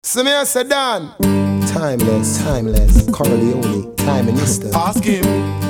So me I said, Dan, timeless, Corleone, time minister. Ask him,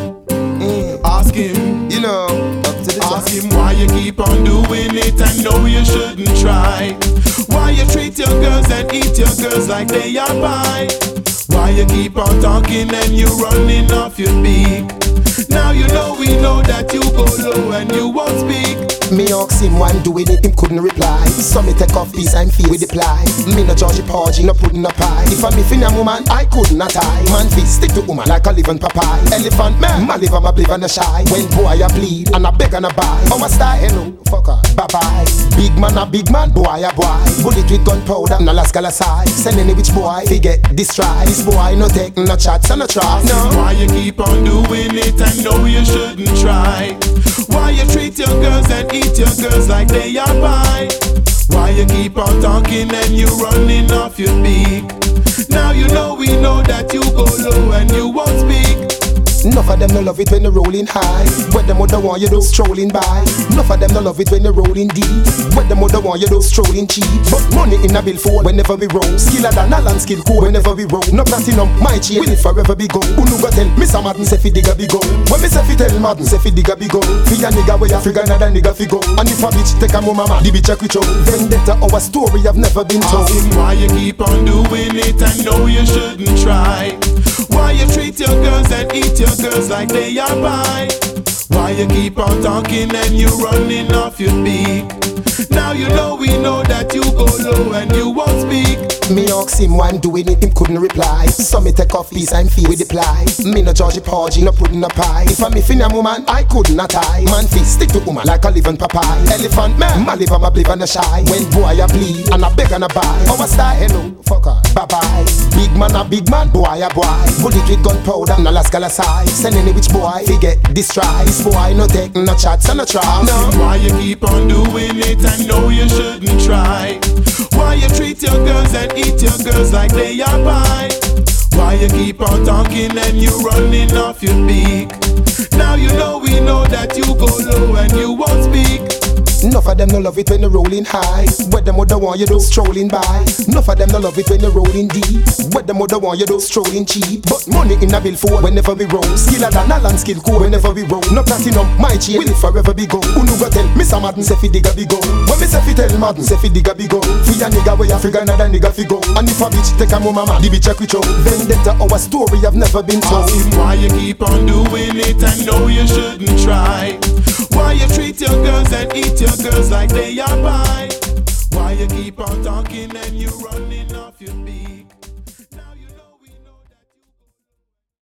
ask him, You know, up to the top. ask him why you keep on doing it. I know you shouldn't try. Why you treat your girls and eat your girls like they are pie. Why you keep on talking and you running off your beak. Now you know we know that you go low and you won't speak. Me ask him why I'm doing it, him couldn't reply. So me take off piece and feel with the ply. Me no Georgie Porgy, no pudding no pie. If I'm a woman, I couldn't tie. Man fist stick to woman like a living papaya. Elephant man, my liver, my bliver no shy. When boy I bleed and I beg and I buy. Oh my style, hello, fuck her, bye bye. Big man a big man, boy a boy. Bullet with gunpowder, no last gal aside. Send any which boy, he get destroyed. This boy no take no chats and no try. No. Why you keep on doing it? I know you shouldn't try. Why you treat your girls and eat your girls like they are pie. Why you keep on talking and you running off your beak. Now you know we know that you go low and you won't speak. Enough of them no love it when you're rolling high. What them other want you do strolling by. Enough of them no love it when you're rolling deep. What them other want you do strolling cheap. But money in a bill for whenever we roll. Skiller than a land skill core whenever we roll. No platinum, my chain will it forever be gold. Who go tell Mr. Madden say fi digga be gold. When me say fi tell Madden say fi digga be gold. Fi a nigga where you figure another nigga fi go. And if a bitch take a mama, the bitch a quick show. Vendetta our story have never been told. Ask him why you keep on doing it. I know you shouldn't try. Why you treat your girls and eat your girls like they are pie. Why you keep on talking and you running off your beak. Now you know we know that you go low and you won't speak. Me ask him why I'm doing it, him couldn't reply. So me take off piece and feel with the ply. Me no Georgie Porgy, no pudding no pie. If I'm a woman, I couldn't tie. Man fist stick to woman like a living papaya. Elephant man, my liver, my bliver no shy. When boy I bleed and I beg and I buy. Our style, hello, fuck her, bye bye. Big man a big man, boy a boy. Bullet with gunpowder, no last gal aside. Send any which boy, he get destroyed. This boy no take no chats and no try. No. Why you keep on doing it? I know you shouldn't try. Why you treat your girls and eat your girls like they are pie. Why you keep on talking and you running off your beak. Now you know we know that you go low and you won't speak. Enough of them no love it when you're rolling high. What them other want you do strolling by. Enough of them no love it when you're rolling deep. What them other want you do strolling cheap. But money in a bill for whenever we roll. Skiller than a land skill core whenever we roll. No platinum, my chain will it forever be gold. Who go tell Mr. Madden say fi digga be gold. When me say fi tell Madden say fi digga be gold. Fi a nigga where you figure another nigga fi go. And if a bitch take a mama, the bitch a quick show. Vendetta our story have never been told. Ask him why you keep on doing it. I know you shouldn't try. Why you treat your girls and eat your girls like they are pie. Why you keep on talking and you running off your